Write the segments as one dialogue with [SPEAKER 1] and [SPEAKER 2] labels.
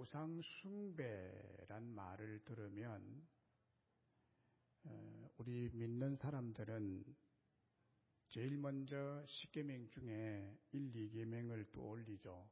[SPEAKER 1] 우상숭배란 말을 들으면 우리 믿는 사람들은 제일 먼저 십계명 중에 1, 2계명을 떠올리죠.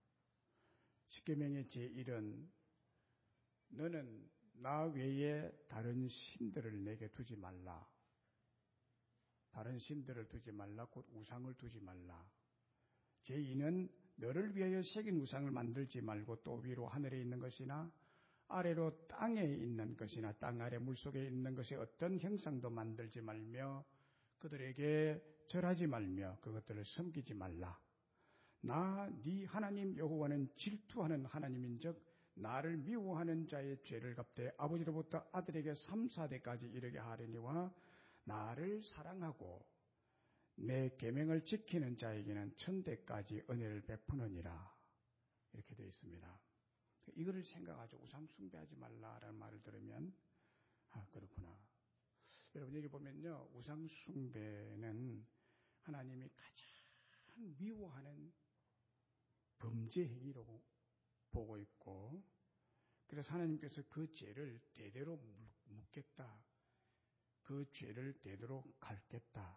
[SPEAKER 1] 십계명의 제1은 너는 나 외에 다른 신들을 내게 두지 말라. 다른 신들을 두지 말라. 곧 우상을 두지 말라. 제2는 너를 위하여 새긴 우상을 만들지 말고 또 위로 하늘에 있는 것이나 아래로 땅에 있는 것이나 땅 아래 물속에 있는 것의 어떤 형상도 만들지 말며 그들에게 절하지 말며 그것들을 섬기지 말라. 나 네 하나님 여호와는 질투하는 하나님인즉 나를 미워하는 자의 죄를 갚되 아버지로부터 아들에게 3, 4대까지 이르게 하려니와 나를 사랑하고 내 계명을 지키는 자에게는 1000대까지 은혜를 베푸느니라. 이렇게 되어 있습니다. 이거를 생각하죠. 우상 숭배하지 말라라는 말을 들으면 그렇구나. 여러분 여기 보면요. 우상 숭배는 하나님이 가장 미워하는 범죄 행위로 보고 있고 그래서 하나님께서 그 죄를 대대로 묻겠다. 그 죄를 대대로 갚겠다.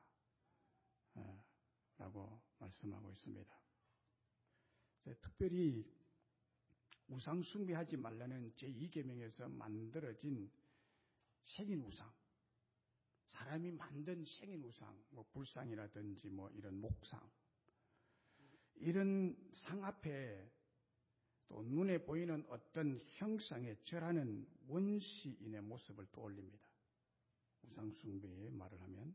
[SPEAKER 1] 라고 말씀하고 있습니다. 특별히 우상 숭배하지 말라는 제2계명에서 만들어진 생인 우상, 사람이 만든 생인 우상, 불상이라든지 이런 목상, 이런 상 앞에 또 눈에 보이는 어떤 형상에 절하는 원시인의 모습을 떠올립니다. 우상 숭배의 말을 하면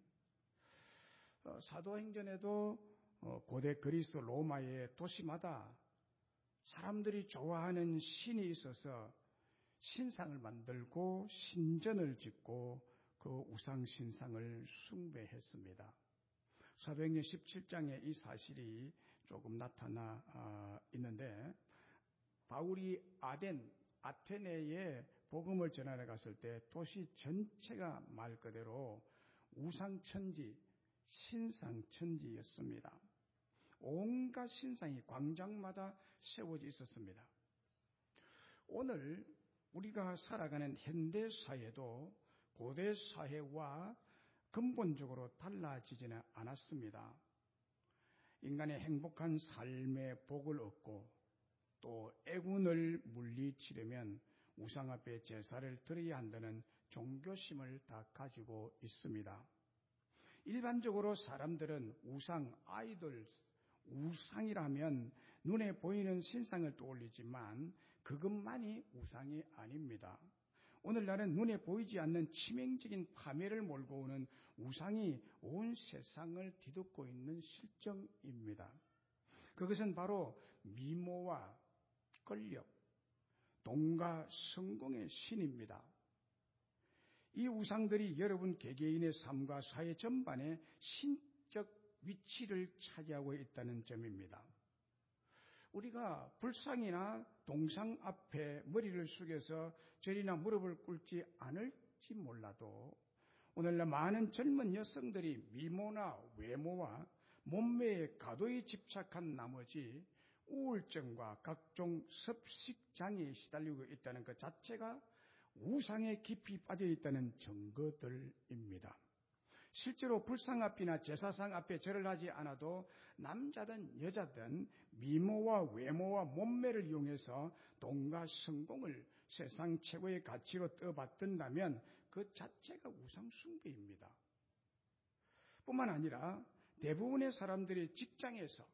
[SPEAKER 1] 사도행전에도 고대 그리스 로마의 도시마다 사람들이 좋아하는 신이 있어서 신상을 만들고 신전을 짓고 그 우상 신상을 숭배했습니다. 사도행전 17장에 이 사실이 조금 나타나 있는데 바울이 아테네에 복음을 전하러 갔을 때 도시 전체가 말 그대로 우상천지, 신상천지였습니다. 온갖 신상이 광장마다 세워져 있었습니다. 오늘 우리가 살아가는 현대사회도 고대사회와 근본적으로 달라지지는 않았습니다. 인간의 행복한 삶의 복을 얻고 또 애군을 물리치려면 우상 앞에 제사를 드려야 한다는 종교심을 다 가지고 있습니다. 일반적으로 사람들은 우상, 아이돌, 우상이라면 눈에 보이는 신상을 떠올리지만 그것만이 우상이 아닙니다. 오늘날은 눈에 보이지 않는 치명적인 파멸을 몰고 오는 우상이 온 세상을 뒤덮고 있는 실정입니다. 그것은 바로 미모와 권력, 돈과 성공의 신입니다. 이 우상들이 여러분 개개인의 삶과 사회 전반에 신적 위치를 차지하고 있다는 점입니다. 우리가 불상이나 동상 앞에 머리를 숙여서 절이나 무릎을 꿇지 않을지 몰라도 오늘날 많은 젊은 여성들이 미모나 외모와 몸매에 과도히 집착한 나머지 우울증과 각종 섭식장애에 시달리고 있다는 것 자체가 우상에 깊이 빠져 있다는 증거들입니다. 실제로 불상 앞이나 제사상 앞에 절을 하지 않아도 남자든 여자든 미모와 외모와 몸매를 이용해서 돈과 성공을 세상 최고의 가치로 떠받든다면 그 자체가 우상 숭배입니다. 뿐만 아니라 대부분의 사람들이 직장에서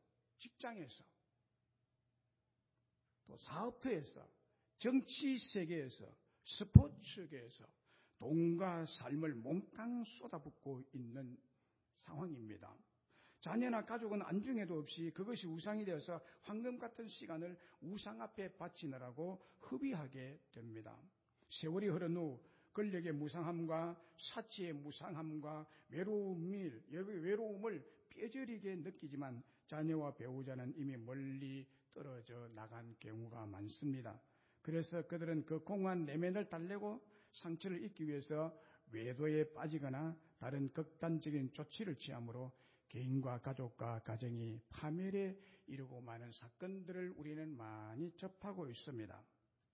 [SPEAKER 1] 또 사업터에서 정치 세계에서 스포츠계에서 돈과 삶을 몽땅 쏟아붓고 있는 상황입니다. 자녀나 가족은 안중에도 없이 그것이 우상이 되어서 황금 같은 시간을 우상 앞에 바치느라고 허비하게 됩니다. 세월이 흐른 후 권력의 무상함과 사치의 무상함과 외로움을 뼈저리게 느끼지만 자녀와 배우자는 이미 멀리 떨어져 나간 경우가 많습니다. 그래서 그들은 그 공허한 내면을 달래고 상처를 잊기 위해서 외도에 빠지거나 다른 극단적인 조치를 취함으로 개인과 가족과 가정이 파멸에 이르고 마는 사건들을 우리는 많이 접하고 있습니다.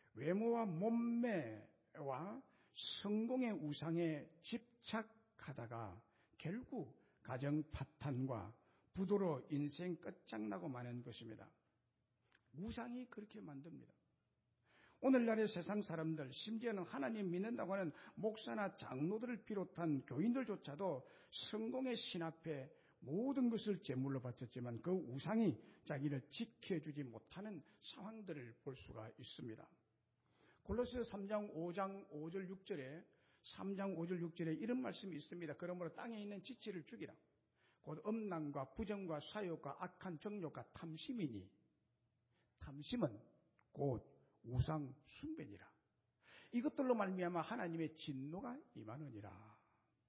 [SPEAKER 1] 외모와 몸매와 성공의 우상에 집착하다가 결국 가정 파탄과 부도로 인생 끝장나고 마는 것입니다. 우상이 그렇게 만듭니다. 오늘날의 세상 사람들, 심지어는 하나님 믿는다고 하는 목사나 장로들을 비롯한 교인들조차도 성공의 신 앞에 모든 것을 제물로 바쳤지만 그 우상이 자기를 지켜주지 못하는 상황들을 볼 수가 있습니다. 골로새서 3장 5장 5절 6절에 3장 5절 6절에 이런 말씀이 있습니다. 그러므로 땅에 있는 지체를 죽이라. 곧 음란과 부정과 사욕과 악한 정욕과 탐심이니 탐심은 곧 우상 숭배니라. 이것들로 말미암아 하나님의 진노가 임하느니라.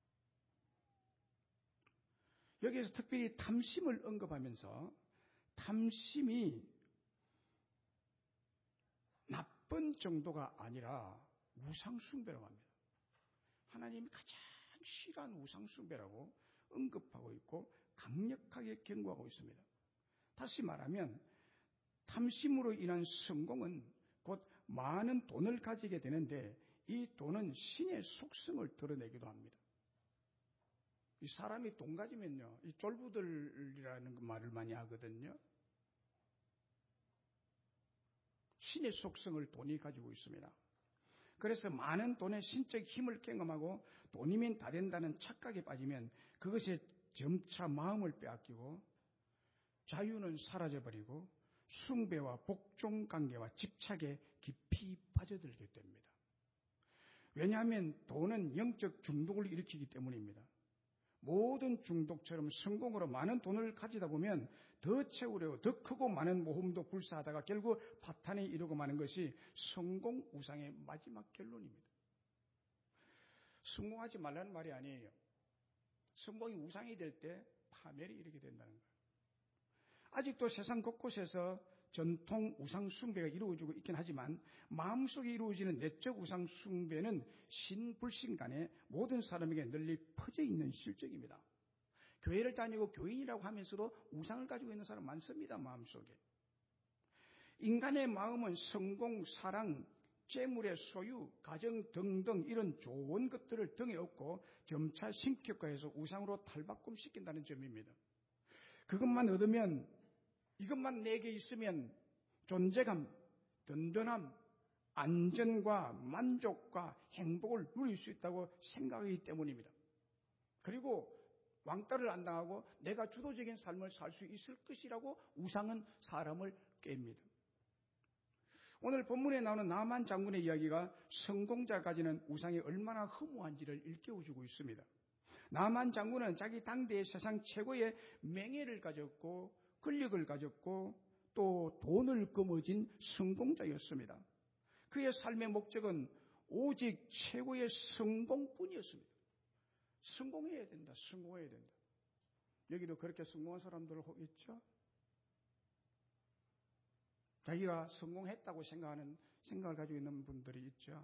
[SPEAKER 1] 여기에서 특별히 탐심을 언급하면서 탐심이 나쁜 정도가 아니라 우상 숭배라고 합니다. 하나님이 가장 싫어하는 우상 숭배라고 언급하고 있고 강력하게 경고하고 있습니다. 다시 말하면 탐심으로 인한 성공은 곧 많은 돈을 가지게 되는데 이 돈은 신의 속성을 드러내기도 합니다. 이 사람이 돈 가지면요, 이 쫄부들이라는 말을 많이 하거든요. 신의 속성을 돈이 가지고 있습니다. 그래서 많은 돈의 신적 힘을 경험하고 돈이면 다 된다는 착각에 빠지면 그것에 점차 마음을 빼앗기고 자유는 사라져버리고 숭배와 복종 관계와 집착에 깊이 빠져들게 됩니다. 왜냐하면 돈은 영적 중독을 일으키기 때문입니다. 모든 중독처럼 성공으로 많은 돈을 가지다 보면 더 채우려고 더 크고 많은 모험도 불사하다가 결국 파탄에 이르고 마는 것이 성공 우상의 마지막 결론입니다. 성공하지 말라는 말이 아니에요. 성공이 우상이 될 때 파멸이 이르게 된다는 거예요. 아직도 세상 곳곳에서 전통 우상 숭배가 이루어지고 있긴 하지만 마음속에 이루어지는 내적 우상 숭배는 신불신 간에 모든 사람에게 널리 퍼져 있는 실정입니다. 교회를 다니고 교인이라고 하면서도 우상을 가지고 있는 사람 많습니다. 마음속에. 인간의 마음은 성공, 사랑, 재물의 소유, 가정 등등 이런 좋은 것들을 등에 업고 점차 신격화해서 우상으로 탈바꿈시킨다는 점입니다. 그것만 얻으면, 이것만 내게 있으면 존재감, 든든함, 안전과 만족과 행복을 누릴 수 있다고 생각하기 때문입니다. 그리고 왕따를 안 당하고 내가 주도적인 삶을 살 수 있을 것이라고 우상은 사람을 깹니다. 오늘 본문에 나오는 나만 장군의 이야기가 성공자 가지는 우상이 얼마나 허무한지를 일깨워주고 있습니다. 나만 장군은 자기 당대의 세상 최고의 명예를 가졌고 권력을 가졌고 또 돈을 거머쥔 성공자였습니다. 그의 삶의 목적은 오직 최고의 성공뿐이었습니다. 성공해야 된다. 성공해야 된다. 여기도 그렇게 성공한 사람들 있죠? 자기가 성공했다고 생각을 가지고 있는 분들이 있죠.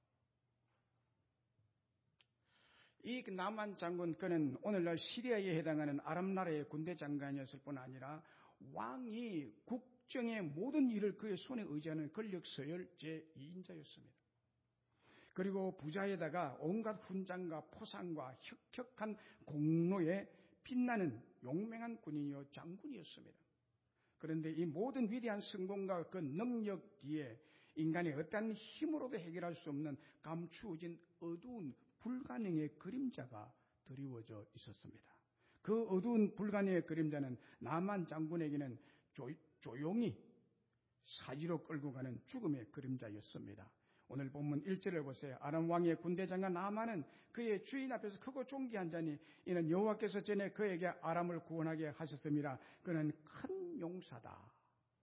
[SPEAKER 1] 이 나만 장군 그는 오늘날 시리아에 해당하는 아람 나라의 군대 장관이었을 뿐 아니라 왕이 국정의 모든 일을 그의 손에 의지하는 권력 서열 제2인자였습니다. 그리고 부자에다가 온갖 훈장과 포상과 혁혁한 공로에 빛나는 용맹한 군인이요 장군이었습니다. 그런데 이 모든 위대한 성공과 그 능력 뒤에 인간의 어떠한 힘으로도 해결할 수 없는 감추어진 어두운 불가능의 그림자가 드리워져 있었습니다. 그 어두운 불가능의 그림자는 나만 장군에게는 조용히 사지로 끌고 가는 죽음의 그림자였습니다. 오늘 본문 1절을 보세요. 아람 왕의 군대장관 나만은 그의 주인 앞에서 크고 존귀한 자니 이는 여호와께서 전에 그에게 아람을 구원하게 하셨습니다. 그는 큰 용사다.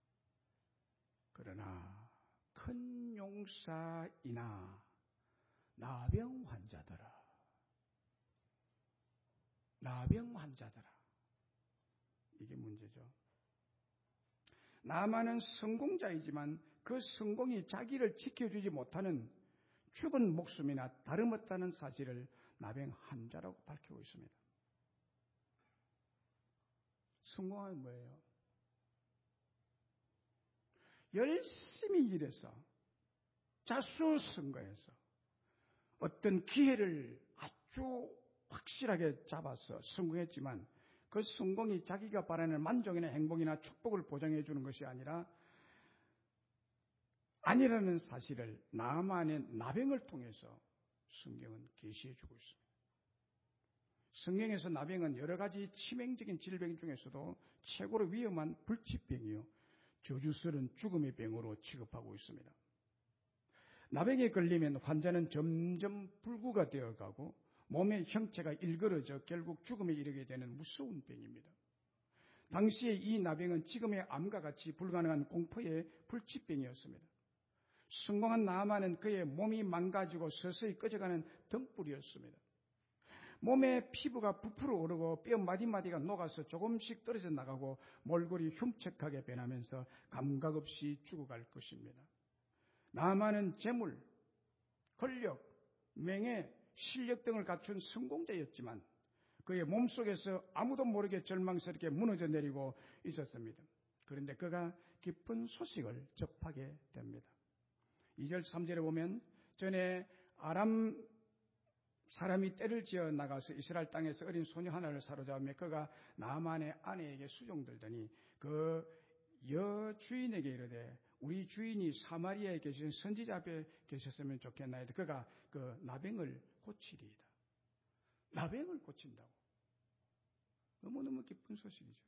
[SPEAKER 1] 그러나 큰 용사이나 나병 환자더라. 나병 환자더라. 이게 문제죠. 나만은 성공자이지만 그 성공이 자기를 지켜주지 못하는 죽은 목숨이나 다름없다는 사실을 나병 환자라고 밝히고 있습니다. 성공하면 뭐예요? 열심히 일해서 자수 선거에서 어떤 기회를 아주 확실하게 잡아서 성공했지만 그 성공이 자기가 바라는 만족이나 행복이나 축복을 보장해 주는 것이 아니라는 사실을 나만의 나병을 통해서 성경은 계시해 주고 있습니다. 성경에서 나병은 여러 가지 치명적인 질병 중에서도 최고로 위험한 불치병이요 저주스러운 죽음의 병으로 취급하고 있습니다. 나병에 걸리면 환자는 점점 불구가 되어가고 몸의 형체가 일그러져 결국 죽음에 이르게 되는 무서운 병입니다. 당시에 이 나병은 지금의 암과 같이 불가능한 공포의 불치병이었습니다. 성공한 나아만은 그의 몸이 망가지고 서서히 꺼져가는 등불이었습니다. 몸의 피부가 부풀어 오르고 뼈 마디마디가 녹아서 조금씩 떨어져 나가고 몰골이 흉측하게 변하면서 감각 없이 죽어갈 것입니다. 나아만은 재물, 권력, 명예, 실력 등을 갖춘 성공자였지만 그의 몸속에서 아무도 모르게 절망스럽게 무너져 내리고 있었습니다. 그런데 그가 기쁜 소식을 접하게 됩니다. 2절 3절에 보면 전에 아람 사람이 떼를 지어 나가서 이스라엘 땅에서 어린 소녀 하나를 사로잡으며 그가 나만의 아내에게 수종들더니 그 여주인에게 이르되 우리 주인이 사마리아에 계신 선지자 앞에 계셨으면 좋겠나이다. 그가 그 나병을 고치리이다. 나병을 고친다고. 너무너무 기쁜 소식이죠.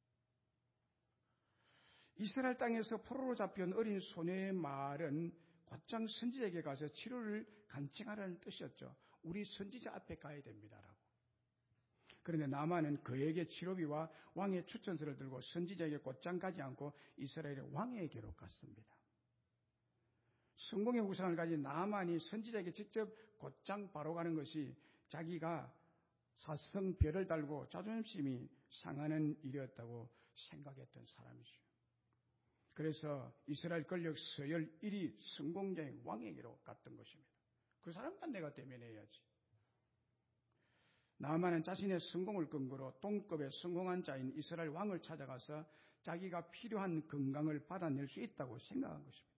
[SPEAKER 1] 이스라엘 땅에서 포로로 잡혀온 어린 소녀의 말은 곧장 선지자에게 가서 치료를 간청하라는 뜻이었죠. 우리 선지자 앞에 가야 됩니다라고. 그런데 나만은 그에게 치료비와 왕의 추천서를 들고 선지자에게 곧장 가지 않고 이스라엘의 왕에게로 갔습니다. 성공의 우상을 가진 나만이 선지자에게 직접 곧장 바로 가는 것이 자기가 사성별을 달고 자존심이 상하는 일이었다고 생각했던 사람이죠. 그래서 이스라엘 권력 서열 1위 성공자의 왕에게로 갔던 것입니다. 그 사람만 내가 대면해야지. 나아만은 자신의 성공을 근거로 동급의 성공한 자인 이스라엘 왕을 찾아가서 자기가 필요한 건강을 받아낼 수 있다고 생각한 것입니다.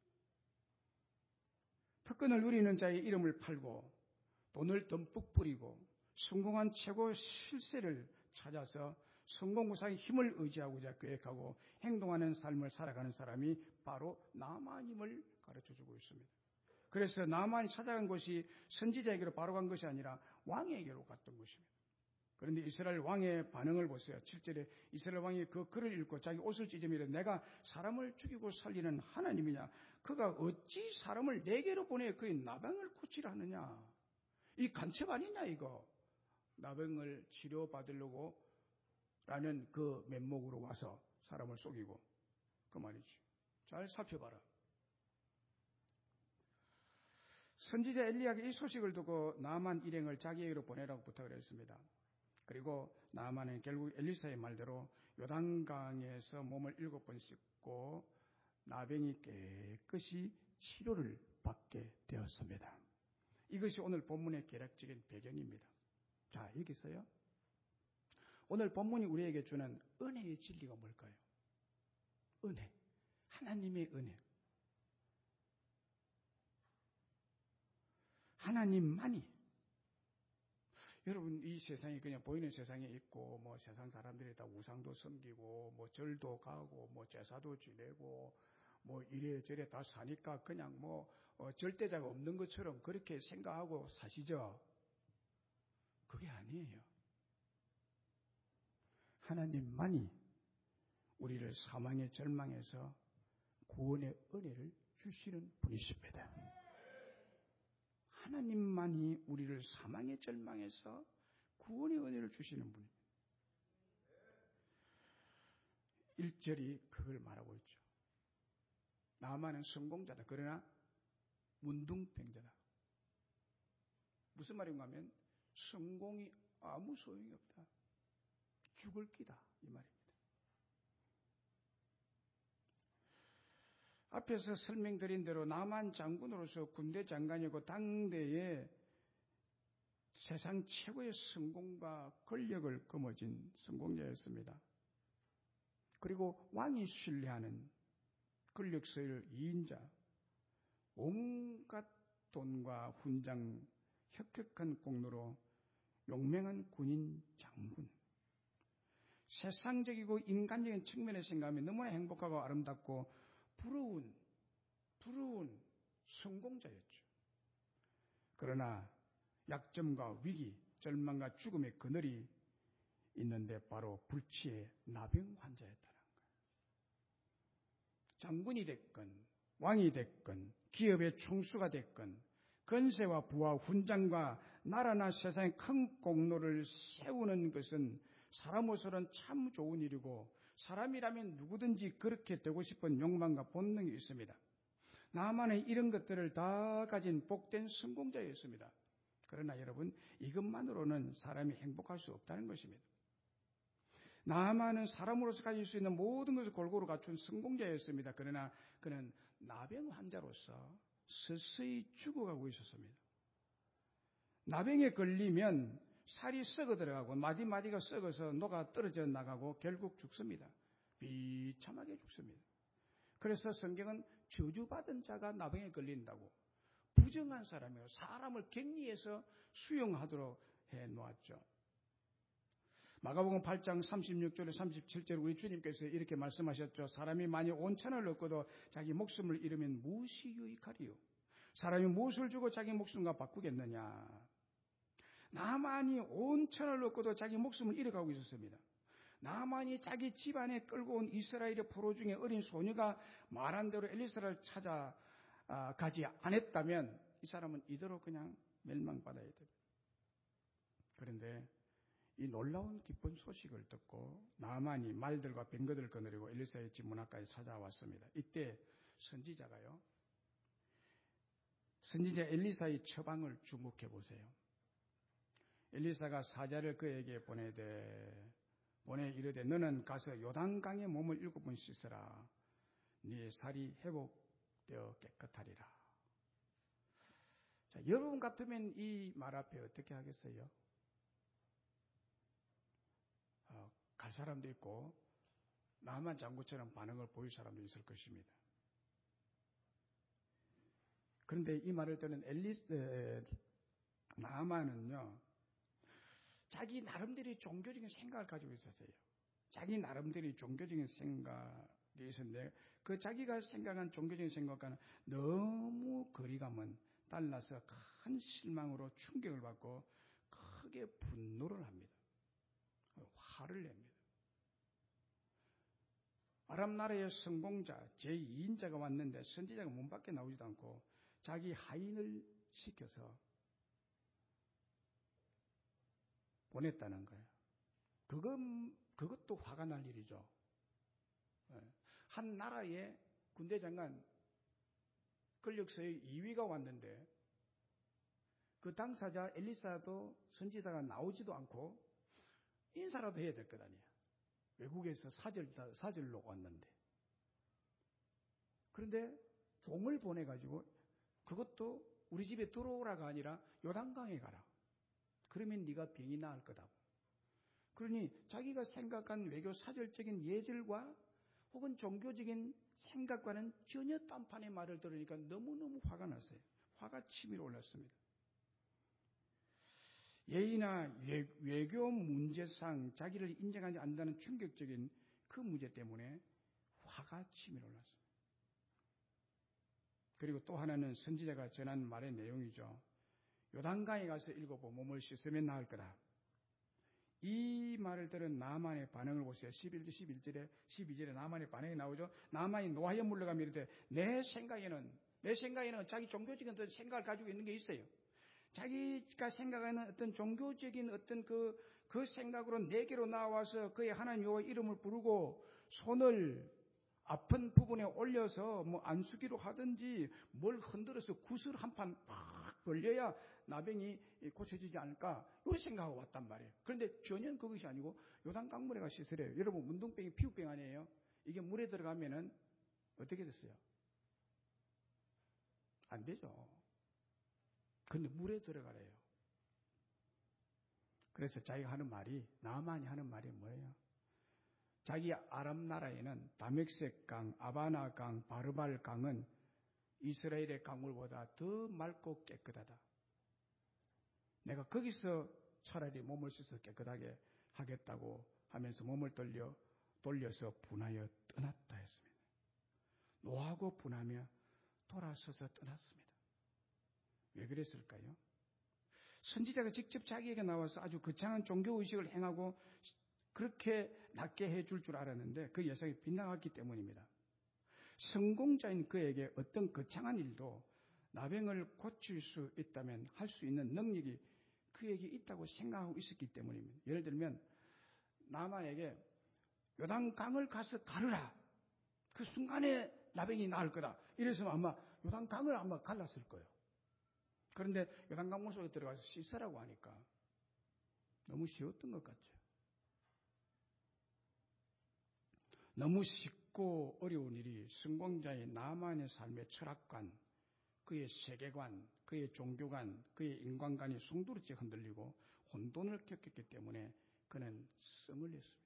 [SPEAKER 1] 특권을 누리는 자의 이름을 팔고 돈을 듬뿍 뿌리고 성공한 최고 실세를 찾아서 성공우상의 힘을 의지하고자 계획하고 행동하는 삶을 살아가는 사람이 바로 나아만임을 가르쳐주고 있습니다. 그래서 나아만이 찾아간 것이 선지자에게로 바로 간 것이 아니라 왕에게로 갔던 것입니다. 그런데 이스라엘 왕의 반응을 보세요. 7절에 이스라엘 왕이 그 글을 읽고 자기 옷을 찢으며 내가 사람을 죽이고 살리는 하나님이냐? 그가 어찌 사람을 내게로 보내 그의 나병을 고치라 하느냐? 이 간첩 아니냐 이거? 나병을 치료받으려고 라는 그 면목으로 와서 사람을 속이고 그 말이지. 잘 살펴봐라. 선지자 엘리야가 이 소식을 듣고 나아만 일행을 자기에게로 보내라고 부탁을 했습니다. 그리고 나아만은 결국 엘리사의 말대로 요단강에서 몸을 7번 씻고 나병이 깨끗이 치료를 받게 되었습니다. 이것이 오늘 본문의 개략적인 배경입니다. 자, 여기서요. 오늘 본문이 우리에게 주는 은혜의 진리가 뭘까요? 은혜. 하나님의 은혜. 하나님만이. 여러분, 이 세상이 그냥 보이는 세상에 있고, 뭐 세상 사람들이 다 우상도 섬기고, 뭐 절도 가고, 뭐 제사도 지내고, 뭐 이래저래 다 사니까 그냥 뭐 절대자가 없는 것처럼 그렇게 생각하고 사시죠? 그게 아니에요. 하나님만이 우리를 사망의 절망에서 구원의 은혜를 주시는 분이십니다. 하나님만이 우리를 사망의 절망에서 구원의 은혜를 주시는 분입니다. 1절이 그걸 말하고 있죠. 나아만은 성공자다. 그러나 문둥병자다. 무슨 말인가 하면 성공이 아무 소용이 없다. 죽을 기다. 이 말입니다. 앞에서 설명드린 대로 나만 장군으로서 군대 장관이고 당대의 세상 최고의 성공과 권력을 거머쥔 성공자였습니다. 그리고 왕이 신뢰하는 권력서열 2인자, 온갖 돈과 훈장, 혁혁한 공로로 용맹한 군인 장군. 세상적이고 인간적인 측면에서 생각하면 너무나 행복하고 아름답고 부러운 성공자였죠. 그러나 약점과 위기, 절망과 죽음의 그늘이 있는데 바로 불치의 나병 환자였다는 거예요. 장군이 됐건 왕이 됐건 기업의 총수가 됐건 건세와 부와 훈장과 나라나 세상의 큰 공로를 세우는 것은 사람으로서는 참 좋은 일이고 사람이라면 누구든지 그렇게 되고 싶은 욕망과 본능이 있습니다. 나만의 이런 것들을 다 가진 복된 성공자였습니다. 그러나 여러분, 이것만으로는 사람이 행복할 수 없다는 것입니다. 나만은 사람으로서 가질 수 있는 모든 것을 골고루 갖춘 성공자였습니다. 그러나 그는 나병 환자로서 서서히 죽어가고 있었습니다. 나병에 걸리면 살이 썩어 들어가고 마디마디가 썩어서 녹아 떨어져 나가고 결국 죽습니다. 비참하게 죽습니다. 그래서 성경은 저주받은 자가 나병에 걸린다고 부정한 사람이요 사람을 격리해서 수용하도록 해놓았죠. 마가복음 8장 36절에 37절에 우리 주님께서 이렇게 말씀하셨죠. 사람이 만일 온 천을 얻고도 자기 목숨을 잃으면 무엇이 유익하리요? 사람이 무엇을 주고 자기 목숨과 바꾸겠느냐? 나만이 온 천을 얻고도 자기 목숨을 잃어가고 있었습니다. 나만이 자기 집안에 끌고 온 이스라엘의 포로 중에 어린 소녀가 말한 대로 엘리사를 찾아가지 않았다면 이 사람은 이대로 그냥 멸망받아야 됩니다. 그런데 이 놀라운 기쁜 소식을 듣고 나만이 말들과 병거들을 거느리고 엘리사의 집 문 앞까지 찾아왔습니다. 이때 선지자 엘리사의 처방을 주목해 보세요. 엘리사가 사자를 그에게 보내 이르되 너는 가서 요단강에 몸을 7번 씻으라. 네 살이 회복되어 깨끗하리라. 자, 여러분 같으면 이 말 앞에 어떻게 하겠어요? 갈 사람도 있고 나만 장구처럼 반응을 보일 사람도 있을 것입니다. 그런데 이 말을 듣는 나만은요, 자기 나름대로의 종교적인 생각을 가지고 있었어요. 자기 나름대로의 종교적인 생각이 있었는데 그 자기가 생각한 종교적인 생각과는 너무 거리감은 달라서 큰 실망으로 충격을 받고 크게 분노를 합니다. 화를 냅니다. 아람 나라의 성공자 제2인자가 왔는데 선지자가 문 밖에 나오지도 않고 자기 하인을 시켜서 보냈다는 거예요. 그것도 화가 날 일이죠. 한 나라의 군대 장관 권력서의 2위가 왔는데 그 당사자 엘리사도 선지자가 나오지도 않고 인사라도 해야 될 것 아니에요. 외국에서 사절로 왔는데. 그런데 종을 보내가지고 그것도 우리 집에 들어오라가 아니라 요단강에 가라. 그러면 네가 병이 나을 거다. 그러니 자기가 생각한 외교 사절적인 예절과 혹은 종교적인 생각과는 전혀 딴판의 말을 들으니까 너무너무 화가 났어요. 화가 치밀어 올랐습니다. 예의나 외교 문제상 자기를 인정하지 않는다는 충격적인 그 문제 때문에 화가 치밀어 올랐습니다. 그리고 또 하나는 선지자가 전한 말의 내용이죠. 요단강에 가서 7번 몸을 씻으면 나을 거다. 이 말을 들은 나만의 반응을 보세요. 12절에 나만의 반응이 나오죠. 나만이 노하여 물러가며 이르되 내 생각에는 자기 종교적인 어떤 생각을 가지고 있는 게 있어요. 자기가 생각하는 어떤 종교적인 어떤 그 생각으로 내게로 나와서 그의 하나님 여호와의 이름을 부르고 손을 아픈 부분에 올려서 뭐 안수기로 하든지 뭘 흔들어서 구슬 한 판 팍 벌려야 나병이 고쳐지지 않을까 이런 생각하고 왔단 말이에요. 그런데 전혀 그것이 아니고 요단강물에 가서 씻으래요. 여러분 문둥병이 피부병 아니에요? 이게 물에 들어가면은 어떻게 됐어요? 안 되죠. 그런데 물에 들어가래요. 그래서 자기가 하는 말이 나만이 하는 말이 뭐예요? 자기 아람 나라에는 다멕색 강, 아바나 강, 바르발 강은 이스라엘의 강물보다 더 맑고 깨끗하다. 내가 거기서 차라리 몸을 씻어 깨끗하게 하겠다고 하면서 몸을 돌려서 분하여 떠났다 했습니다. 노하고 분하며 돌아서서 떠났습니다. 왜 그랬을까요? 선지자가 직접 자기에게 나와서 아주 거창한 종교의식을 행하고 그렇게 낫게 해줄 줄 알았는데 그 예상이 빗나갔기 때문입니다. 성공자인 그에게 어떤 거창한 일도 나병을 고칠 수 있다면 할 수 있는 능력이 그에게 있다고 생각하고 있었기 때문입니다. 예를 들면 나만에게 요단강을 가서 가르라. 그 순간에 나병이 나을 거다. 이래서 아마 요단강을 아마 갈랐을 거예요. 그런데 요단강 물속에 들어가서 씻으라고 하니까 너무 쉬웠던 것 같죠. 너무 쉽고 어려운 일이 성공자의 나만의 삶의 철학관, 그의 세계관, 그의 종교관, 그의 인간관이 송두리째 흔들리고 혼돈을 겪었기 때문에 그는 성을 냈습니다.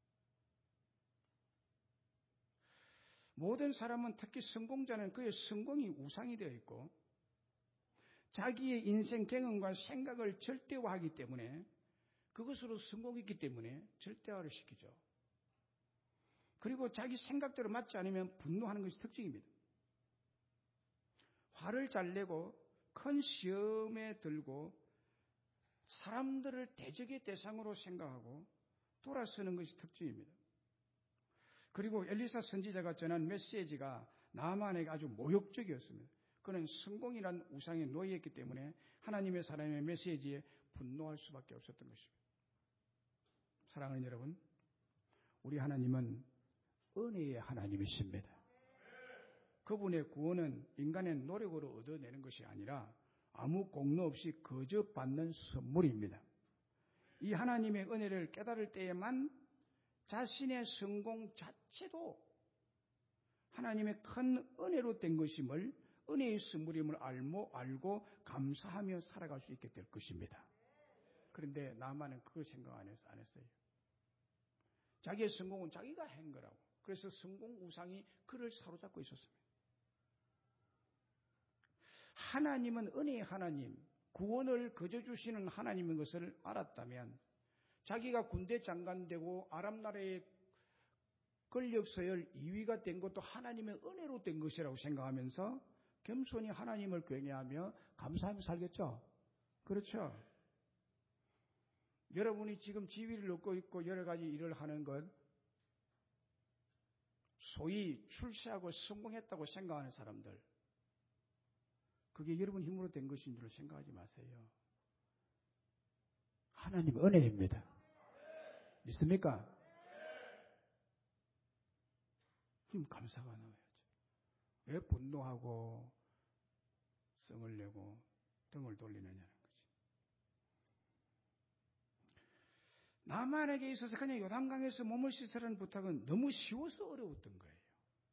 [SPEAKER 1] 모든 사람은 특히 성공자는 그의 성공이 우상이 되어 있고 자기의 인생 경험과 생각을 절대화하기 때문에 그것으로 성공했기 때문에 절대화를 시키죠. 그리고 자기 생각대로 맞지 않으면 분노하는 것이 특징입니다. 화를 잘 내고 큰 시험에 들고 사람들을 대적의 대상으로 생각하고 돌아서는 것이 특징입니다. 그리고 엘리사 선지자가 전한 메시지가 나만에게 아주 모욕적이었습니다. 그는 성공이란 우상에 노예했기 때문에 하나님의 사람의 메시지에 분노할 수밖에 없었던 것입니다. 사랑하는 여러분, 우리 하나님은 은혜의 하나님이십니다. 그분의 구원은 인간의 노력으로 얻어내는 것이 아니라 아무 공로 없이 거저 받는 선물입니다. 이 하나님의 은혜를 깨달을 때에만 자신의 성공 자체도 하나님의 큰 은혜로 된 것임을, 은혜의 선물임을 알고 감사하며 살아갈 수 있게 될 것입니다. 그런데 나만은 그걸 생각 안 했어요. 자기의 성공은 자기가 한 거라고. 그래서 성공 우상이 그를 사로잡고 있었습니다. 하나님은 은혜의 하나님, 구원을 거저 주시는 하나님인 것을 알았다면 자기가 군대 장관 되고 아람 나라의 권력 서열 2위가 된 것도 하나님의 은혜로 된 것이라고 생각하면서 겸손히 하나님을 경외하며 감사하며 살겠죠? 그렇죠? 여러분이 지금 지위를 얻고 있고 여러 가지 일을 하는 것, 소위 출세하고 성공했다고 생각하는 사람들, 그게 여러분 힘으로 된 것인 줄 생각하지 마세요. 하나님 은혜입니다. 믿습니까? 그럼 감사가 나와야죠. 왜 분노하고 성을 내고 등을 돌리느냐는 거지. 나만에게 있어서 그냥 요단강에서 몸을 씻으라는 부탁은 너무 쉬워서 어려웠던 거예요.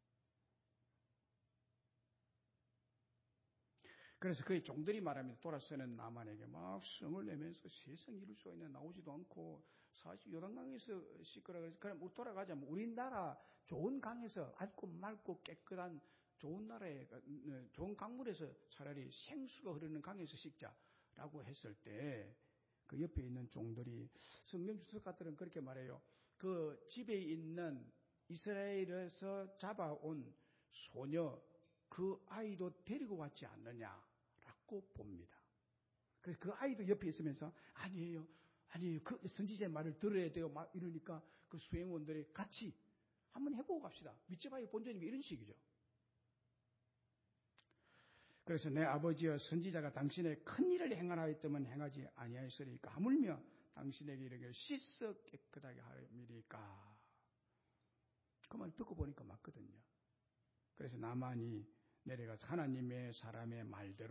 [SPEAKER 1] 그래서 그의 종들이 말합니다. 돌아서는 나만에게 막 성을 내면서 세상 이룰 수 있는 나오지도 않고 사실 요단강에서 씻으라 그래서 그럼 돌아가자면 우리나라 좋은 강에서 맑고 맑고 깨끗한 좋은 나라에 좋은 강물에서 차라리 생수가 흐르는 강에서 씻자라고 했을 때 그 옆에 있는 종들이 성경 주석가들은 그렇게 말해요. 그 집에 있는 이스라엘에서 잡아온 소녀 그 아이도 데리고 왔지 않느냐라고 봅니다. 그래서 그 아이도 옆에 있으면서 아니에요. 그 선지자의 말을 들어야 돼요. 막 이러니까 그 수행원들이 같이 한번 해보고 갑시다. 믿지 마요 본전님이 이런 식이죠. 그래서 내 아버지여 선지자가 당신의 큰 일을 행하나이다면 행하지 아니하였으리까 하물며 당신에게 이르기를 씻어 깨끗하게 하리까. 그 말 듣고 보니까 맞거든요. 그래서 나만이 내려가서 하나님의 사람의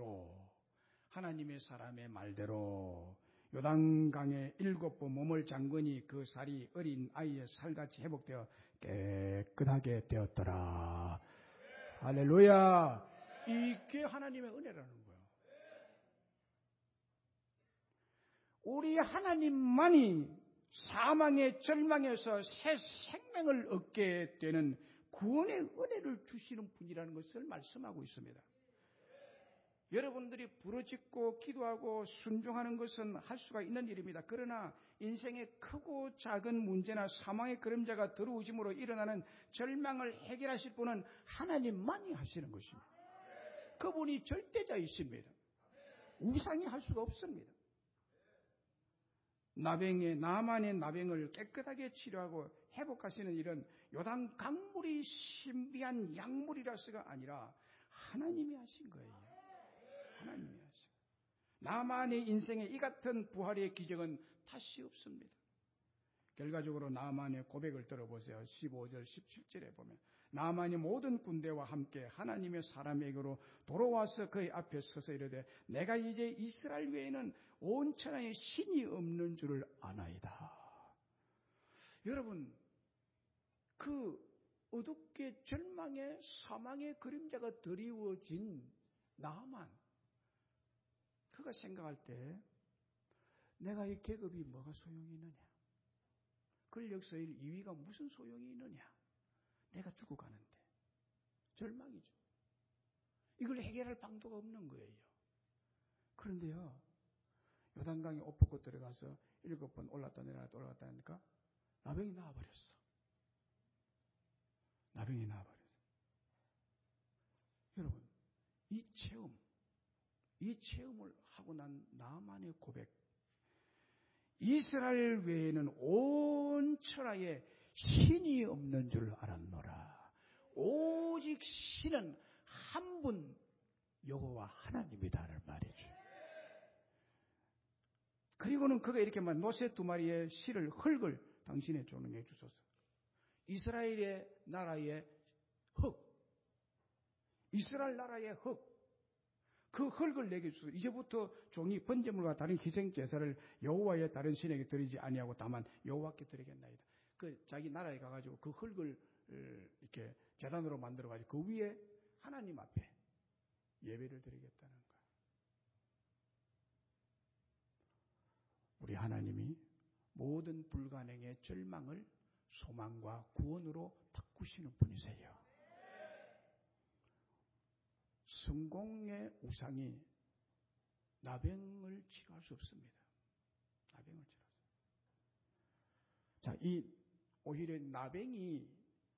[SPEAKER 1] 말대로 요단강에 7번 몸을 잠그니 그 살이 어린 아이의 살같이 회복되어 깨끗하게 되었더라. 할렐루야. 이게 하나님의 은혜라는 거예요. 우리 하나님만이 사망의 절망에서 새 생명을 얻게 되는 구원의 은혜를 주시는 분이라는 것을 말씀하고 있습니다. 여러분들이 부르짖고 기도하고 순종하는 것은 할 수가 있는 일입니다. 그러나 인생의 크고 작은 문제나 사망의 그림자가 들어오심으로 일어나는 절망을 해결하실 분은 하나님만이 하시는 것입니다. 그분이 절대자이십니다. 우상이 할 수가 없습니다. 나만의 나병을 깨끗하게 치료하고 회복하시는 일은 요단 강물이 신비한 약물이라서가 아니라 하나님이 하신 거예요. 하나님이 하신. 나만의 인생에 이 같은 부활의 기적은 다시 없습니다. 결과적으로 나만의 고백을 들어보세요. 15절 17절에 보면 나만이 모든 군대와 함께 하나님의 사람에게로 돌아와서 그의 앞에 서서 이르되 내가 이제 이스라엘 외에는 온 천하에 신이 없는 줄을 아나이다. 여러분, 그 어둡게 절망의 사망의 그림자가 드리워진 나만, 그가 생각할 때 내가 이 계급이 뭐가 소용이 있느냐, 권력서일 2위가 무슨 소용이 있느냐, 내가 죽어가는데. 절망이죠. 이걸 해결할 방도가 없는 거예요. 그런데요, 요단강에 옷 벗고 들어가서 7번 올랐다 내려갔다 올라갔다 하니까 나병이 나와버렸어. 나병이 나와버렸어. 여러분, 이 체험을 하고 난 나만의 고백, 이스라엘 외에는 온 천하에 신이 없는 줄 알았노라. 오직 신은 한 분, 여호와 하나님이다라는 말이죠. 그리고는 그가 이렇게 말, 노새 2마리의 실을, 흙을 당신의 조능해 주소서. 이스라엘의 나라의 흙, 이스라엘 나라의 흙, 그 흙을 내게 주소서. 이제부터 종이 번제물과 다른 희생 제사를 여호와의 다른 신에게 드리지 아니하고 다만 여호와께 드리겠나이다. 그 자기 나라에 가가지고 그 흙을 이렇게 제단으로 만들어가지고 그 위에 하나님 앞에 예배를 드리겠다는 거야. 우리 하나님이 모든 불가능의 절망을 소망과 구원으로 바꾸시는 분이세요. 성공의 우상이 나병을 치료할 수 없습니다. 나병을 치료할 수 없습니다. 자, 오히려 나병이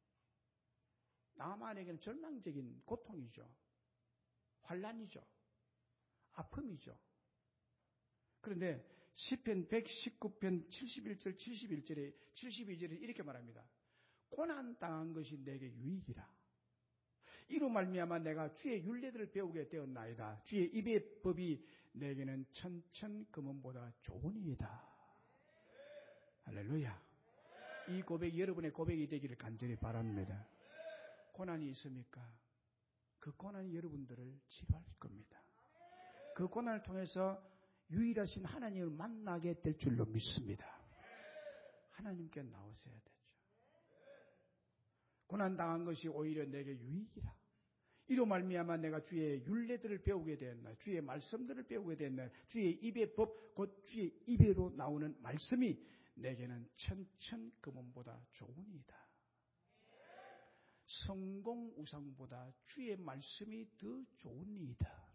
[SPEAKER 1] 나만에게는 절망적인 고통이죠. 환난이죠. 아픔이죠. 그런데 시편 119편 71절 71절에 72절에 이렇게 말합니다. 고난당한 것이 내게 유익이라. 이로 말미암아 내가 주의 율례들을 배우게 되었나이다. 주의 입의 법이 내게는 천천 금은보다 좋으니이다. 할렐루야. 이 고백이 여러분의 고백이 되기를 간절히 바랍니다. 고난이 있습니까? 그 고난이 여러분들을 치료할 겁니다. 그 고난을 통해서 유일하신 하나님을 만나게 될 줄로 믿습니다. 하나님께 나오셔야 되죠. 고난당한 것이 오히려 내게 유익이라. 이로 말미암아 내가 주의 율례들을 배우게 되었나, 주의 말씀들을 배우게 되었나, 주의 입의 법, 곧 주의 입에로 나오는 말씀이 내게는 천천 금은보다 좋으니이다. 성공 우상보다 주의 말씀이 더 좋으니이다.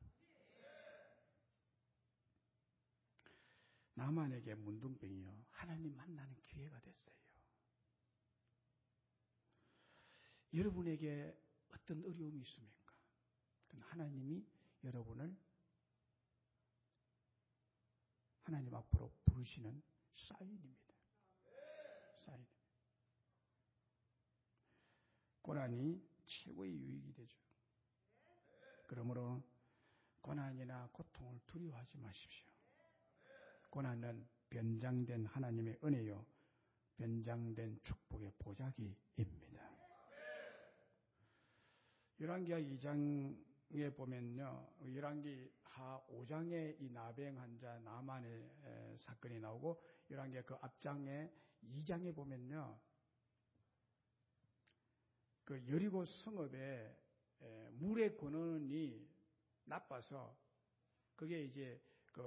[SPEAKER 1] 나만에게 문둥병이요, 하나님 만나는 기회가 됐어요. 여러분에게 어떤 어려움이 있습니까? 그건 하나님이 여러분을 하나님 앞으로 부르시는 사인입니다. 사인. 고난이 최고의 유익이 되죠. 그러므로 고난이나 고통을 두려워하지 마십시오. 고난은 변장된 하나님의 은혜요, 변장된 축복의 보자기입니다. 열왕기하 2장에 보면요, 열왕기하 5장에 이 나병 환자 나만의 사건이 나오고, 열왕기하 그 앞장에 2장에 보면요, 그 여리고 성읍에 물의 근원이 나빠서 그게 이제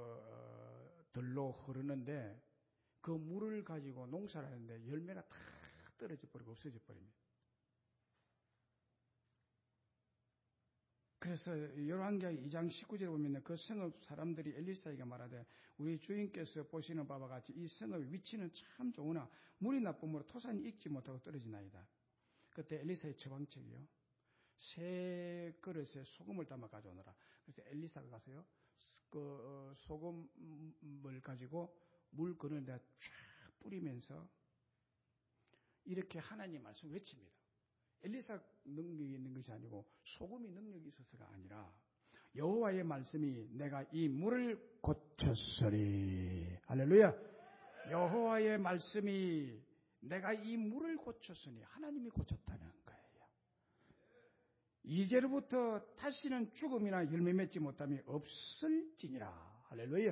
[SPEAKER 1] 들로 흐르는데 그 물을 가지고 농사를 하는데 열매가 다 떨어져 버리고 없어져 버립니다. 그래서 열왕기하 2장 19절에 보면 그 성읍 사람들이 엘리사에게 말하되 우리 주인께서 보시는 바와 같이 이 성읍의 위치는 참 좋으나 물이 나쁨으로 토산이 익지 못하고 떨어지나이다. 그때 엘리사의 처방책이요. 새 그릇에 소금을 담아 가져오너라. 그래서 엘리사가 가서요. 그 소금을 가지고 물 그릇에다 쫙 뿌리면서 이렇게 하나님 말씀 외칩니다. 엘리사 능력이 있는 것이 아니고 소금이 능력이 있어서가 아니라 여호와의 말씀이 내가 이 물을 고쳤으니 할렐루야. 여호와의 말씀이 내가 이 물을 고쳤으니 하나님이 고쳤다는 거예요. 이제로부터 다시는 죽음이나 열매 맺지 못함이 없을지니라. 할렐루야.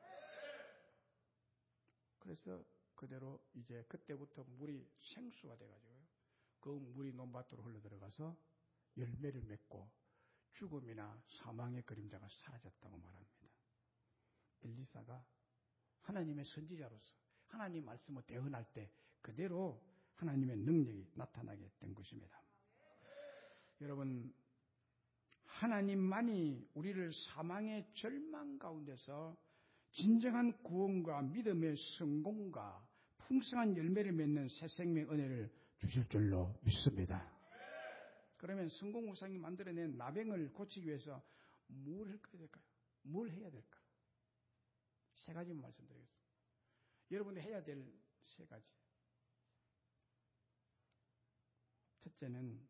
[SPEAKER 1] 그래서 그대로 이제 그때부터 물이 생수가 돼가지고요. 그 물이 논밭으로 흘러들어가서 열매를 맺고 죽음이나 사망의 그림자가 사라졌다고 말합니다. 엘리사가 하나님의 선지자로서 하나님 말씀을 대언할 때 그대로 하나님의 능력이 나타나게 된 것입니다. 여러분, 하나님만이 우리를 사망의 절망 가운데서 진정한 구원과 믿음의 성공과 풍성한 열매를 맺는 새 생명 은혜를 주실 줄로 믿습니다. 그러면 성공우상이 만들어낸 나병을 고치기 위해서 뭘 해야 될까요? 뭘 해야 될까? 세 가지만 말씀드리겠습니다. 여러분이 해야 될 세 가지. 첫째는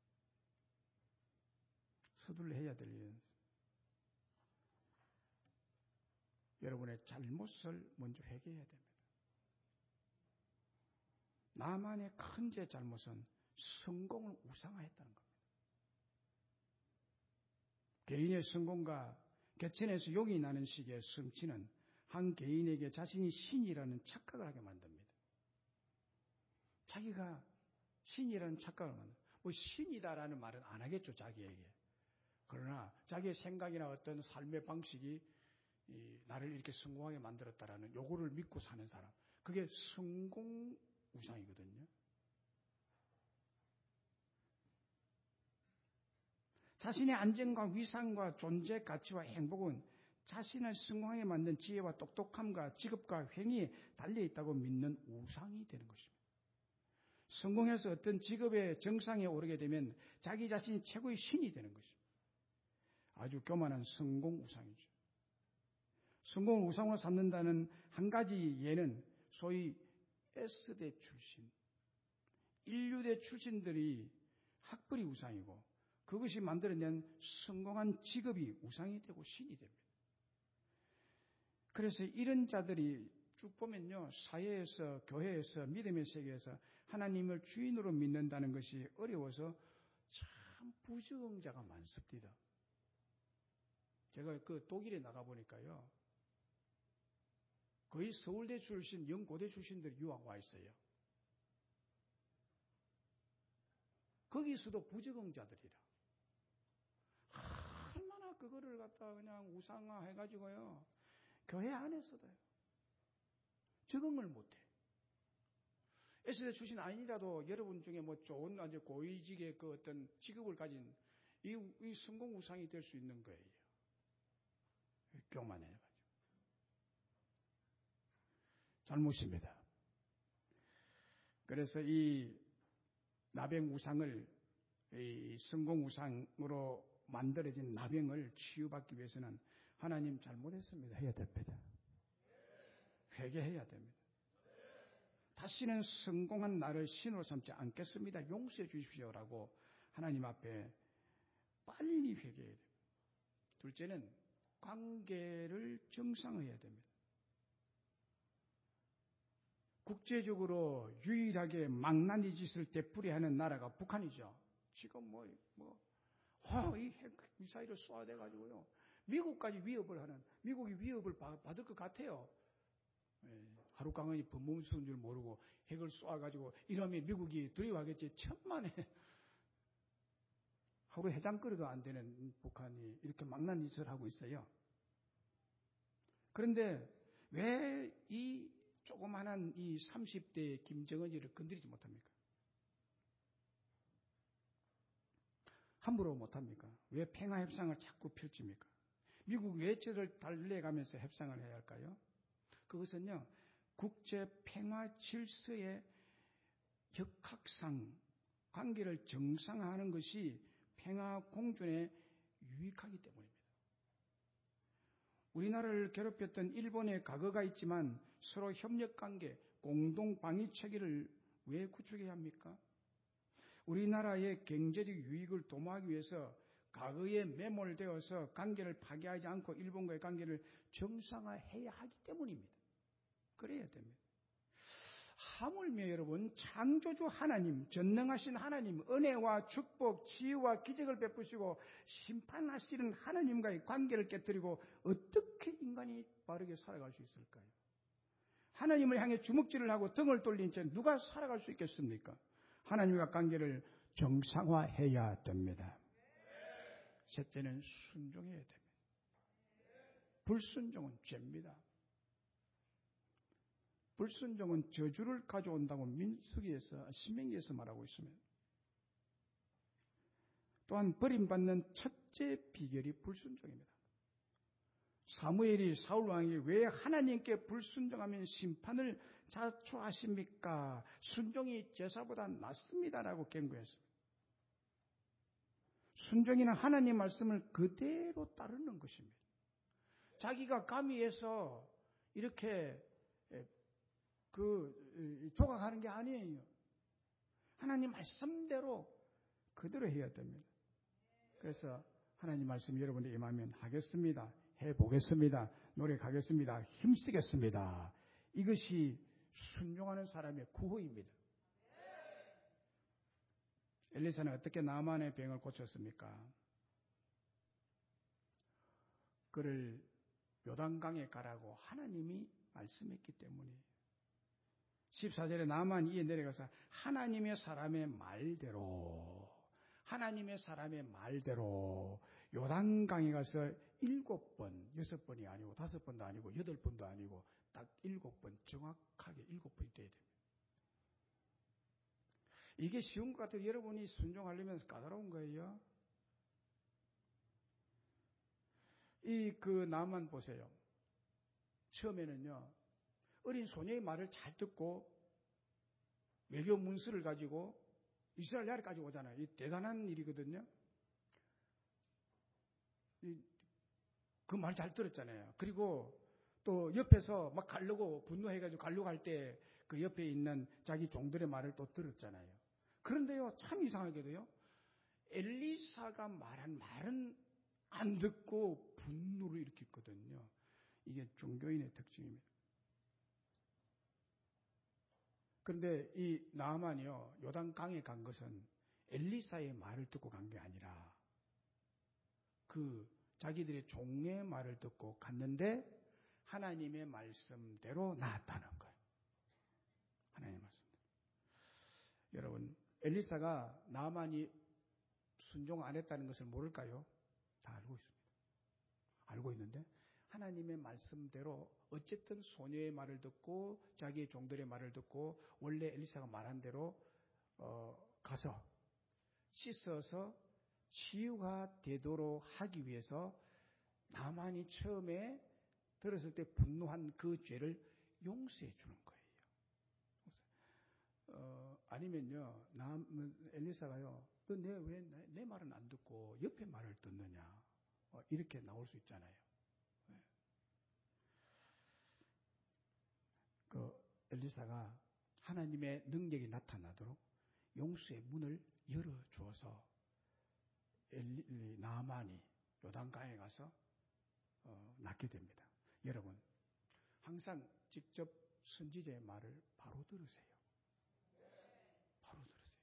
[SPEAKER 1] 서둘러 해야 될 일은 여러분의 잘못을 먼저 회개해야 됩니다. 나만의 큰 제 잘못은 성공을 우상화했다는 겁니다. 개인의 성공과 개천에서 용이 나는 식의 성취는 한 개인에게 자신이 신이라는 착각을 하게 만듭니다. 자기가 신이라는 착각을 만듭니다. 뭐 신이다라는 말은 안 하겠죠, 자기에게. 그러나 자기의 생각이나 어떤 삶의 방식이 나를 이렇게 성공하게 만들었다라는 요거를 믿고 사는 사람. 그게 성공 우상이거든요. 자신의 안정과 위상과 존재 가치와 행복은 자신을 성공하게 만든 지혜와 똑똑함과 직업과 행위에 달려있다고 믿는 우상이 되는 것입니다. 성공해서 어떤 직업의 정상에 오르게 되면 자기 자신이 최고의 신이 되는 것입니다. 아주 교만한 성공 우상이죠. 성공을 우상으로 삼는다는 한 가지 예는 소위 S대 출신, 인류대 출신들이 학벌이 우상이고 그것이 만들어낸 성공한 직업이 우상이 되고 신이 됩니다. 그래서 이런 자들이 쭉 보면요, 사회에서, 교회에서, 믿음의 세계에서 하나님을 주인으로 믿는다는 것이 어려워서 참 부정자가 많습니다. 제가 그 독일에 나가보니까요, 거의 서울대 출신, 영고대 출신들이 유학 와 있어요. 거기서도 부적응자들이라. 얼마나 그거를 갖다가 그냥 우상화 해가지고요, 교회 안에서도요, 적응을 못해. S대 출신 아니라도 여러분 중에 뭐 좋은 아주 고위직의 그 어떤 직업을 가진 이 성공 우상이 될 수 있는 거예요. 교만해가지고. 잘못입니다. 그래서 이 나병 우상을, 이 성공 우상으로 만들어진 나병을 치유받기 위해서는 하나님 잘못했습니다. 해야 됩니다. 회개해야 됩니다. 다시는 성공한 나를 신으로 삼지 않겠습니다. 용서해 주십시오라고 하나님 앞에 빨리 회개해야 됩니다. 둘째는 관계를 정상화해야 됩니다. 국제적으로 유일하게 망나니 짓을 되풀이하는 나라가 북한이죠. 지금 이 핵 미사일을 쏘아대가지고요, 미국까지 위협을 하는, 미국이 위협을 받을 것 같아요. 하루 강은이 범범수인 줄 모르고 핵을 쏘아가지고 이러면 미국이 두려워하겠지. 천만에 하루 해장거리도 안 되는 북한이 이렇게 망나니 짓을 하고 있어요. 그런데 왜 이 조그만한 이 30대 김정은이를 건드리지 못합니까? 함부로 못합니까? 왜 평화 협상을 자꾸 펼칩니까? 미국 외채를 달래가면서 협상을 해야 할까요? 그것은요, 국제 평화 질서의 역학상 관계를 정상화하는 것이 평화 공존에 유익하기 때문입니다. 우리나라를 괴롭혔던 일본의 과거가 있지만 서로 협력관계, 공동방위 체계를 왜 구축해야 합니까? 우리나라의 경제적 유익을 도모하기 위해서 과거에 매몰되어서 관계를 파괴하지 않고 일본과의 관계를 정상화해야 하기 때문입니다. 그래야 됩니다. 하물며 여러분, 창조주 하나님, 전능하신 하나님, 은혜와 축복, 지혜와 기적을 베푸시고 심판하시는 하나님과의 관계를 깨뜨리고 어떻게 인간이 바르게 살아갈 수 있을까요? 하나님을 향해 주먹질을 하고 등을 돌린 채 누가 살아갈 수 있겠습니까? 하나님과 관계를 정상화해야 됩니다. 셋째는 순종해야 됩니다. 불순종은 죄입니다. 불순종은 저주를 가져온다고 신명기에서 말하고 있습니다. 또한 버림받는 첫째 비결이 불순종입니다. 사무엘이 사울 왕이 왜 하나님께 불순종하면 심판을 자초하십니까? 순종이 제사보다 낫습니다라고 경고했습니다. 순종이는 하나님 말씀을 그대로 따르는 것입니다. 자기가 가미해서 이렇게 조각하는 게 아니에요. 하나님 말씀대로 그대로 해야 됩니다. 그래서 하나님 말씀 여러분이 임하면 하겠습니다. 해보겠습니다. 노력하겠습니다. 힘쓰겠습니다. 이것이 순종하는 사람의 구호입니다. 엘리사는 어떻게 나만의 병을 고쳤습니까? 그를 요단강에 가라고 하나님이 말씀했기 때문에 14절에 나만 이에 내려가서 하나님의 사람의 말대로 요단강에 가서 7번, 6번이 아니고 5번도 아니고 8번도 아니고 딱 7번, 정확하게 7번이 돼야 됩니다. 이게 쉬운 것 같아요. 여러분이 순종하려면 까다로운 거예요. 나만 보세요. 처음에는요, 어린 소녀의 말을 잘 듣고 외교 문서를 가지고 이스라엘 나라까지 오잖아요. 이 대단한 일이거든요. 그 말 잘 들었잖아요. 그리고 또 옆에서 막 가려고 분노해가지고 가려고 할 때 그 옆에 있는 자기 종들의 말을 또 들었잖아요. 그런데요, 참 이상하게도요, 엘리사가 말한 말은 안 듣고 분노를 일으켰거든요. 이게 종교인의 특징입니다. 그런데 이 나아만이요, 요단강에 간 것은 엘리사의 말을 듣고 간 게 아니라 자기들의 종의 말을 듣고 갔는데 하나님의 말씀대로 나았다는 거예요. 하나님의 말씀대로. 여러분, 엘리사가 나아만이 순종 안 했다는 것을 모를까요? 다 알고 있습니다. 알고 있는데 하나님의 말씀대로 어쨌든 소녀의 말을 듣고 자기의 종들의 말을 듣고 원래 엘리사가 말한 대로 가서 씻어서 치유가 되도록 하기 위해서 나만이 처음에 들었을 때 분노한 그 죄를 용서해 주는 거예요. 아니면요, 엘리사가요, 너 왜 내 말은 안 듣고 옆에 말을 듣느냐, 이렇게 나올 수 있잖아요. 엘리사가 하나님의 능력이 나타나도록 용서의 문을 열어주어서 나아만이 요단강에 가서 낫게 됩니다. 여러분, 항상 직접 선지자의 말을 바로 들으세요. 바로 들으세요.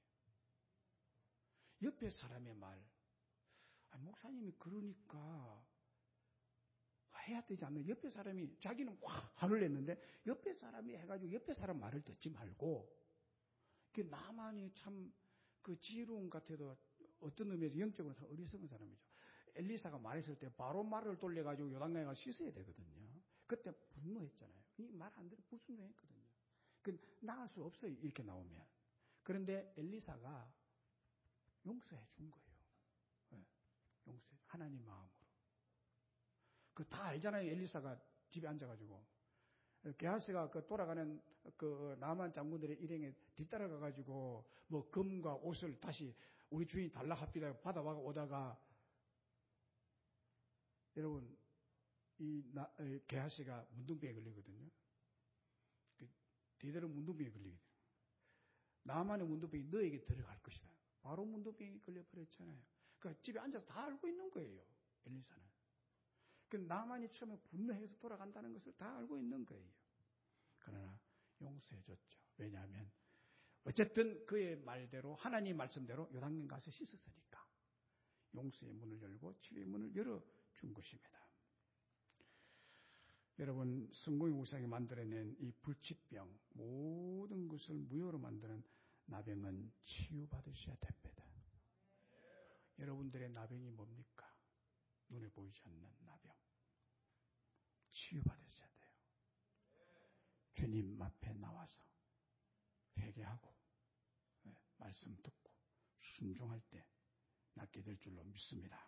[SPEAKER 1] 옆에 사람의 말, 목사님이 그러니까 해야 되지 않나? 옆에 사람이, 자기는 화를 냈는데 옆에 사람이 해가지고 옆에 사람 말을 듣지 말고, 나만이 참 지혜로운 것 같아도 어떤 의미에서 영적으로 어리석은 사람이죠. 엘리사가 말했을 때 바로 말을 돌려가지고 요단강에 가서 씻어야 되거든요. 그때 분노했잖아요. 이 말 안 들어 불순종했거든요. 나갈 수 없어요, 이렇게 나오면. 그런데 엘리사가 용서해 준 거예요. 하나님 마음으로. 그 다 알잖아요. 엘리사가 집에 앉아가지고. 게하시가 그 돌아가는 그 나만 장군들의 일행에 뒤따라가가지고 뭐 금과 옷을 다시 우리 주인이 달라 합니다. 받아와 오다가 여러분 게하시가 문둥병에 걸리거든요. 대대로 문둥병에 걸리거든요. 나만의 문둥병이 너에게 들어갈 것이다. 바로 문둥병이 걸려버렸잖아요. 그러니까 집에 앉아서 다 알고 있는 거예요. 엘리사는. 그 나만이 처음에 분노해서 돌아간다는 것을 다 알고 있는 거예요. 그러나 용서해줬죠. 왜냐하면 어쨌든 그의 말대로 하나님 말씀대로 요단강 가서 씻었으니까 용서의 문을 열고 치유의 문을 열어준 것입니다. 여러분 성공의 우상이 만들어낸 이 불치병 모든 것을 무효로 만드는 나병은 치유받으셔야 됩니다. 여러분들의 나병이 뭡니까? 눈에 보이지 않는 나병. 치유받으셔야 돼요. 주님 앞에 나와서 회개하고 말씀 듣고 순종할 때 낫게 될 줄로 믿습니다.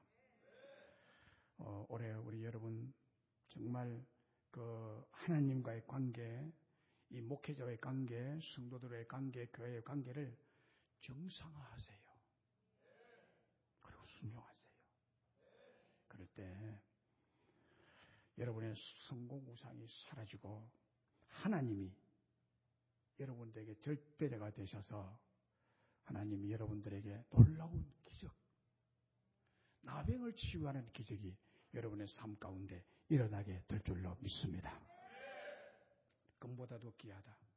[SPEAKER 1] 올해 우리 여러분 정말 그 하나님과의 관계, 이 목회자와의 관계, 성도들의 관계, 교회의 관계를 정상화하세요. 그리고 순종하세요. 그럴 때 여러분의 성공 우상이 사라지고 하나님이 여러분들에게 절대자가 되셔서 하나님이 여러분들에게 놀라운 기적, 나병을 치유하는 기적이 여러분의 삶 가운데 일어나게 될 줄로 믿습니다. 금보다도 귀하다.